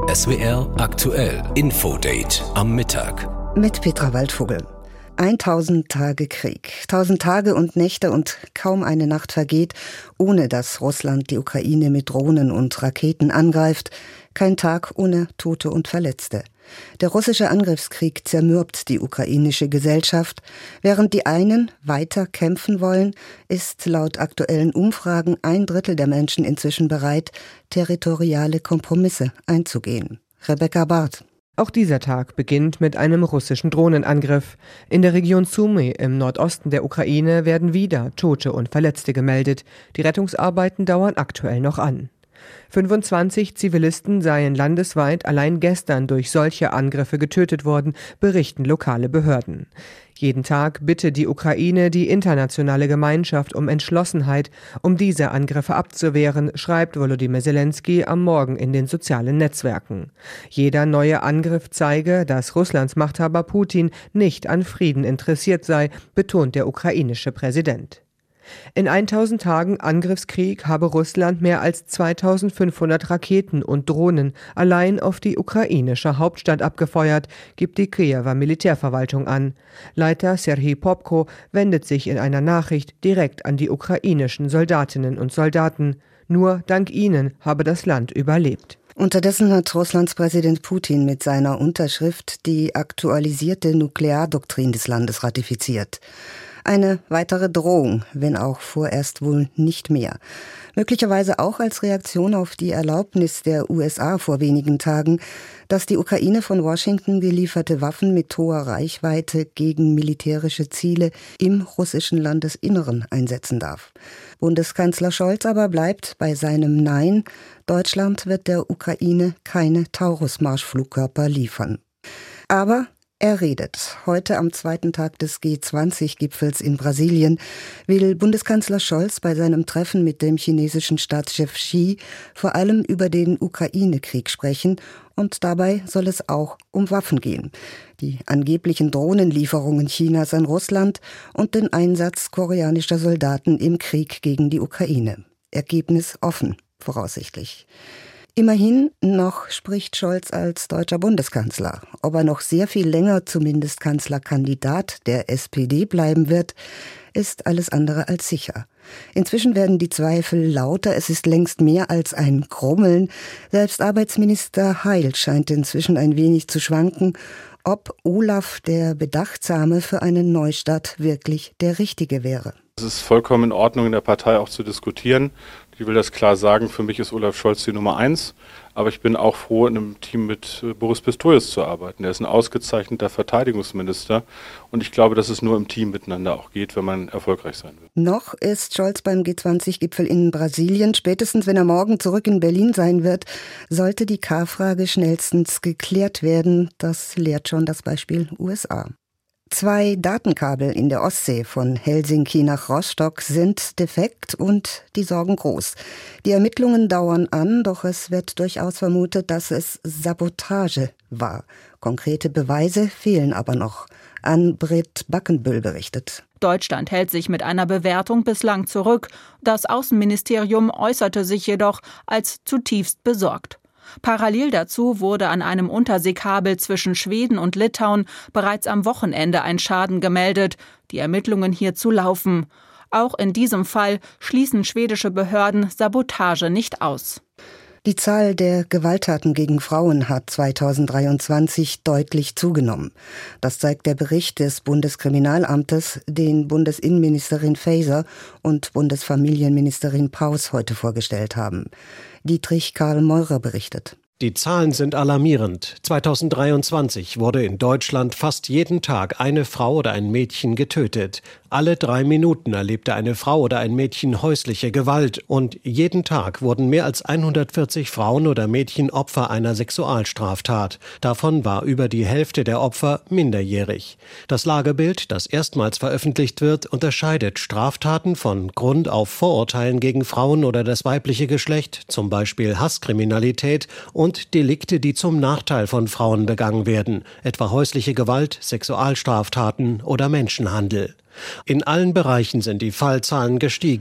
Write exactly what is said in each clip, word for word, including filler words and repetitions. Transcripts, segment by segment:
S W R aktuell Infodate am Mittag. Mit Petra Waldvogel. tausend Tage Krieg. tausend Tage und Nächte und kaum eine Nacht vergeht, ohne dass Russland die Ukraine mit Drohnen und Raketen angreift. Kein Tag ohne Tote und Verletzte. Der russische Angriffskrieg zermürbt die ukrainische Gesellschaft. Während die einen weiter kämpfen wollen, ist laut aktuellen Umfragen ein Drittel der Menschen inzwischen bereit, territoriale Kompromisse einzugehen. Rebecca Barth. Auch dieser Tag beginnt mit einem russischen Drohnenangriff. In der Region Sumy im Nordosten der Ukraine werden wieder Tote und Verletzte gemeldet. Die Rettungsarbeiten dauern aktuell noch an. fünfundzwanzig Zivilisten seien landesweit allein gestern durch solche Angriffe getötet worden, berichten lokale Behörden. Jeden Tag bitte die Ukraine die internationale Gemeinschaft um Entschlossenheit, um diese Angriffe abzuwehren, schreibt Volodymyr Zelensky am Morgen in den sozialen Netzwerken. Jeder neue Angriff zeige, dass Russlands Machthaber Putin nicht an Frieden interessiert sei, betont der ukrainische Präsident. In tausend Tagen Angriffskrieg habe Russland mehr als zweitausendfünfhundert Raketen und Drohnen allein auf die ukrainische Hauptstadt abgefeuert, gibt die Kiewer Militärverwaltung an. Leiter Serhij Popko wendet sich in einer Nachricht direkt an die ukrainischen Soldatinnen und Soldaten. Nur dank ihnen habe das Land überlebt. Unterdessen hat Russlands Präsident Putin mit seiner Unterschrift die aktualisierte Nukleardoktrin des Landes ratifiziert. Eine weitere Drohung, wenn auch vorerst wohl nicht mehr. Möglicherweise auch als Reaktion auf die Erlaubnis der U S A vor wenigen Tagen, dass die Ukraine von Washington gelieferte Waffen mit hoher Reichweite gegen militärische Ziele im russischen Landesinneren einsetzen darf. Bundeskanzler Scholz aber bleibt bei seinem Nein. Deutschland wird der Ukraine keine Taurus-Marschflugkörper liefern. Aber er redet. Heute am zweiten Tag des G zwanzig Gipfels in Brasilien will Bundeskanzler Scholz bei seinem Treffen mit dem chinesischen Staatschef Xi vor allem über den Ukraine-Krieg sprechen und dabei soll es auch um Waffen gehen. Die angeblichen Drohnenlieferungen Chinas an Russland und den Einsatz koreanischer Soldaten im Krieg gegen die Ukraine. Ergebnis offen, voraussichtlich. Immerhin noch spricht Scholz als deutscher Bundeskanzler. Ob er noch sehr viel länger zumindest Kanzlerkandidat der S P D bleiben wird, ist alles andere als sicher. Inzwischen werden die Zweifel lauter, es ist längst mehr als ein Grummeln. Selbst Arbeitsminister Heil scheint inzwischen ein wenig zu schwanken, ob Olaf der Bedachtsame für einen Neustart wirklich der Richtige wäre. Es ist vollkommen in Ordnung, in der Partei auch zu diskutieren. Ich will das klar sagen, für mich ist Olaf Scholz die Nummer eins. Aber ich bin auch froh, in einem Team mit Boris Pistorius zu arbeiten. Er ist ein ausgezeichneter Verteidigungsminister. Und ich glaube, dass es nur im Team miteinander auch geht, wenn man erfolgreich sein will. Noch ist Scholz beim G zwanzig Gipfel in Brasilien. Spätestens, wenn er morgen zurück in Berlin sein wird, sollte die K-Frage schnellstens geklärt werden. Das lehrt schon das Beispiel U S A. Zwei Datenkabel in der Ostsee von Helsinki nach Rostock sind defekt und die Sorgen groß. Die Ermittlungen dauern an, doch es wird durchaus vermutet, dass es Sabotage war. Konkrete Beweise fehlen aber noch. Ann-Britt Backenbüll berichtet. Deutschland hält sich mit einer Bewertung bislang zurück. Das Außenministerium äußerte sich jedoch als zutiefst besorgt. Parallel dazu wurde an einem Unterseekabel zwischen Schweden und Litauen bereits am Wochenende ein Schaden gemeldet. Die Ermittlungen hierzu laufen. Auch in diesem Fall schließen schwedische Behörden Sabotage nicht aus. Die Zahl der Gewalttaten gegen Frauen hat zweitausenddreiundzwanzig deutlich zugenommen. Das zeigt der Bericht des Bundeskriminalamtes, den Bundesinnenministerin Faeser und Bundesfamilienministerin Paus heute vorgestellt haben. Dietrich Karl Meurer berichtet. Die Zahlen sind alarmierend. zweitausenddreiundzwanzig wurde in Deutschland fast jeden Tag eine Frau oder ein Mädchen getötet. Alle drei Minuten erlebte eine Frau oder ein Mädchen häusliche Gewalt und jeden Tag wurden mehr als hundertvierzig Frauen oder Mädchen Opfer einer Sexualstraftat. Davon war über die Hälfte der Opfer minderjährig. Das Lagebild, das erstmals veröffentlicht wird, unterscheidet Straftaten von Grund auf Vorurteilen gegen Frauen oder das weibliche Geschlecht, zum Beispiel Hasskriminalität, und Delikte, die zum Nachteil von Frauen begangen werden, etwa häusliche Gewalt, Sexualstraftaten oder Menschenhandel. In allen Bereichen sind die Fallzahlen gestiegen.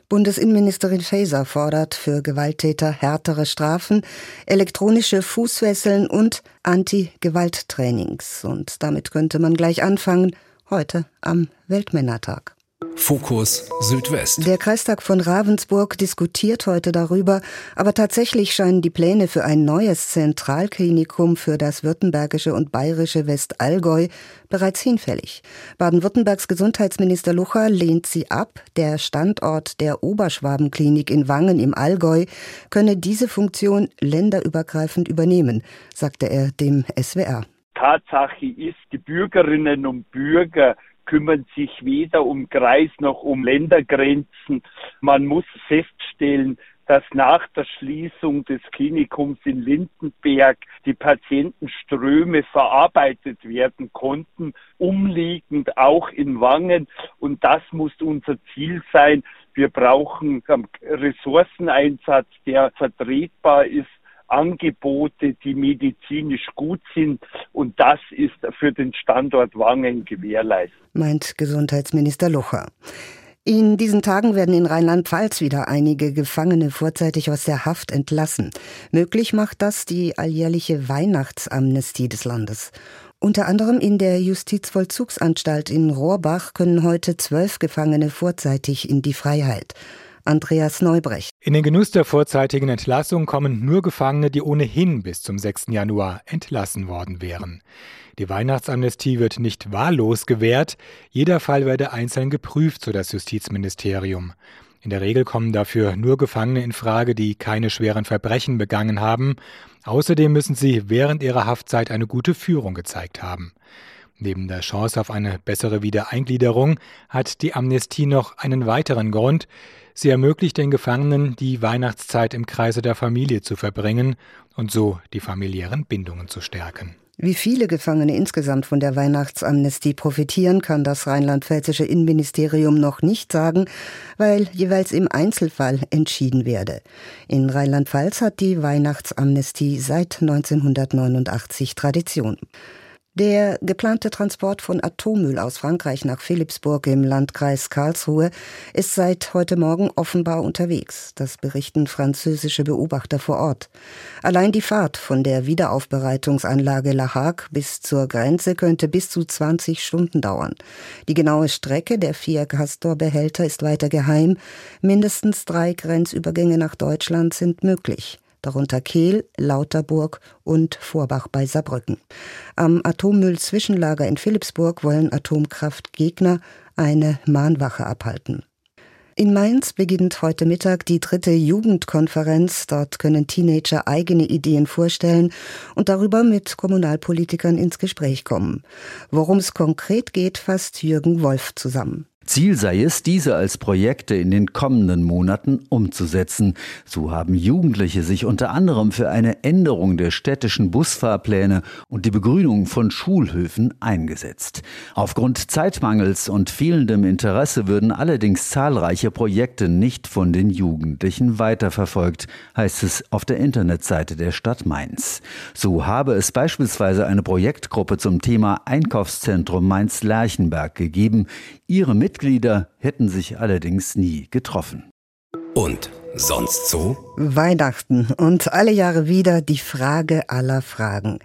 Bundesinnenministerin Faeser fordert für Gewalttäter härtere Strafen, elektronische Fußfesseln und Anti-Gewalt-Trainings. Und damit könnte man gleich anfangen, heute am Weltmännertag. Fokus Südwest. Der Kreistag von Ravensburg diskutiert heute darüber, aber tatsächlich scheinen die Pläne für ein neues Zentralklinikum für das württembergische und bayerische Westallgäu bereits hinfällig. Baden-Württembergs Gesundheitsminister Lucha lehnt sie ab. Der Standort der Oberschwabenklinik in Wangen im Allgäu könne diese Funktion länderübergreifend übernehmen, sagte er dem S W R. Tatsache ist, die Bürgerinnen und Bürger kümmern sich weder um Kreis noch um Ländergrenzen. Man muss feststellen, dass nach der Schließung des Klinikums in Lindenberg die Patientenströme verarbeitet werden konnten, umliegend auch in Wangen. Und das muss unser Ziel sein. Wir brauchen einen Ressourceneinsatz, der vertretbar ist, Angebote, die medizinisch gut sind, und das ist für den Standort Wangen gewährleistet, meint Gesundheitsminister Lucha. In diesen Tagen werden in Rheinland-Pfalz wieder einige Gefangene vorzeitig aus der Haft entlassen. Möglich macht das die alljährliche Weihnachtsamnestie des Landes. Unter anderem in der Justizvollzugsanstalt in Rohrbach können heute zwölf Gefangene vorzeitig in die Freiheit. Andreas Neubrecht. In den Genuss der vorzeitigen Entlassung kommen nur Gefangene, die ohnehin bis zum sechsten Januar entlassen worden wären. Die Weihnachtsamnestie wird nicht wahllos gewährt. Jeder Fall werde einzeln geprüft, so das Justizministerium. In der Regel kommen dafür nur Gefangene in Frage, die keine schweren Verbrechen begangen haben. Außerdem müssen sie während ihrer Haftzeit eine gute Führung gezeigt haben. Neben der Chance auf eine bessere Wiedereingliederung hat die Amnestie noch einen weiteren Grund. Sie ermöglicht den Gefangenen, die Weihnachtszeit im Kreise der Familie zu verbringen und so die familiären Bindungen zu stärken. Wie viele Gefangene insgesamt von der Weihnachtsamnestie profitieren, kann das rheinland-pfälzische Innenministerium noch nicht sagen, weil jeweils im Einzelfall entschieden werde. In Rheinland-Pfalz hat die Weihnachtsamnestie seit neunzehnhundertneunundachtzig Tradition. Der geplante Transport von Atommüll aus Frankreich nach Philippsburg im Landkreis Karlsruhe ist seit heute Morgen offenbar unterwegs. Das berichten französische Beobachter vor Ort. Allein die Fahrt von der Wiederaufbereitungsanlage La Hague bis zur Grenze könnte bis zu zwanzig Stunden dauern. Die genaue Strecke der vier Castor-Behälter ist weiter geheim. Mindestens drei Grenzübergänge nach Deutschland sind möglich. Darunter Kehl, Lauterburg und Vorbach bei Saarbrücken. Am Atommüll-Zwischenlager in Philippsburg wollen Atomkraftgegner eine Mahnwache abhalten. In Mainz beginnt heute Mittag die dritte Jugendkonferenz. Dort können Teenager eigene Ideen vorstellen und darüber mit Kommunalpolitikern ins Gespräch kommen. Worum es konkret geht, fasst Jürgen Wolf zusammen. Ziel sei es, diese als Projekte in den kommenden Monaten umzusetzen. So haben Jugendliche sich unter anderem für eine Änderung der städtischen Busfahrpläne und die Begrünung von Schulhöfen eingesetzt. Aufgrund Zeitmangels und fehlendem Interesse würden allerdings zahlreiche Projekte nicht von den Jugendlichen weiterverfolgt, heißt es auf der Internetseite der Stadt Mainz. So habe es beispielsweise eine Projektgruppe zum Thema Einkaufszentrum Mainz-Lerchenberg gegeben. Ihre Mitglieder hätten sich allerdings nie getroffen. Und sonst so? Weihnachten und alle Jahre wieder die Frage aller Fragen.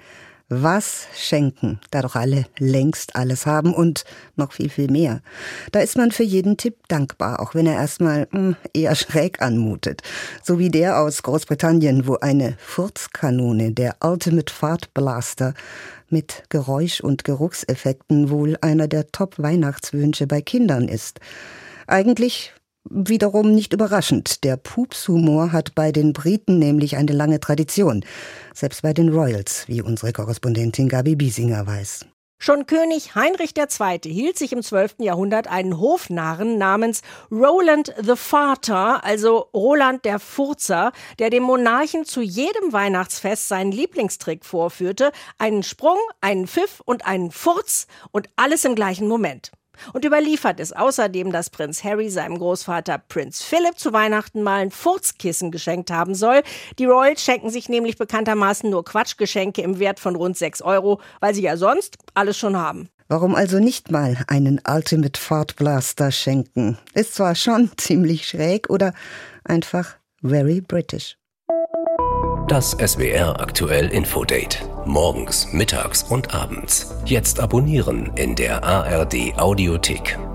Was schenken, da doch alle längst alles haben und noch viel, viel mehr. Da ist man für jeden Tipp dankbar, auch wenn er erstmal mh, eher schräg anmutet. So wie der aus Großbritannien, wo eine Furzkanone, der Ultimate Fart Blaster, mit Geräusch- und Geruchseffekten wohl einer der Top-Weihnachtswünsche bei Kindern ist. Eigentlich wiederum nicht überraschend. Der Pupshumor hat bei den Briten nämlich eine lange Tradition. Selbst bei den Royals, wie unsere Korrespondentin Gabi Biesinger weiß. Schon König Heinrich der Zweite hielt sich im zwölften Jahrhundert einen Hofnarren namens Roland the Farter, also Roland der Furzer, der dem Monarchen zu jedem Weihnachtsfest seinen Lieblingstrick vorführte, einen Sprung, einen Pfiff und einen Furz und alles im gleichen Moment. Und überliefert ist außerdem, dass Prinz Harry seinem Großvater Prinz Philipp zu Weihnachten mal ein Furzkissen geschenkt haben soll. Die Royals schenken sich nämlich bekanntermaßen nur Quatschgeschenke im Wert von rund sechs Euro, weil sie ja sonst alles schon haben. Warum also nicht mal einen Ultimate Fart Blaster schenken? Ist zwar schon ziemlich schräg oder einfach very British. Das S W R Aktuell Infodate. Morgens, mittags und abends. Jetzt abonnieren in der A R D Audiothek.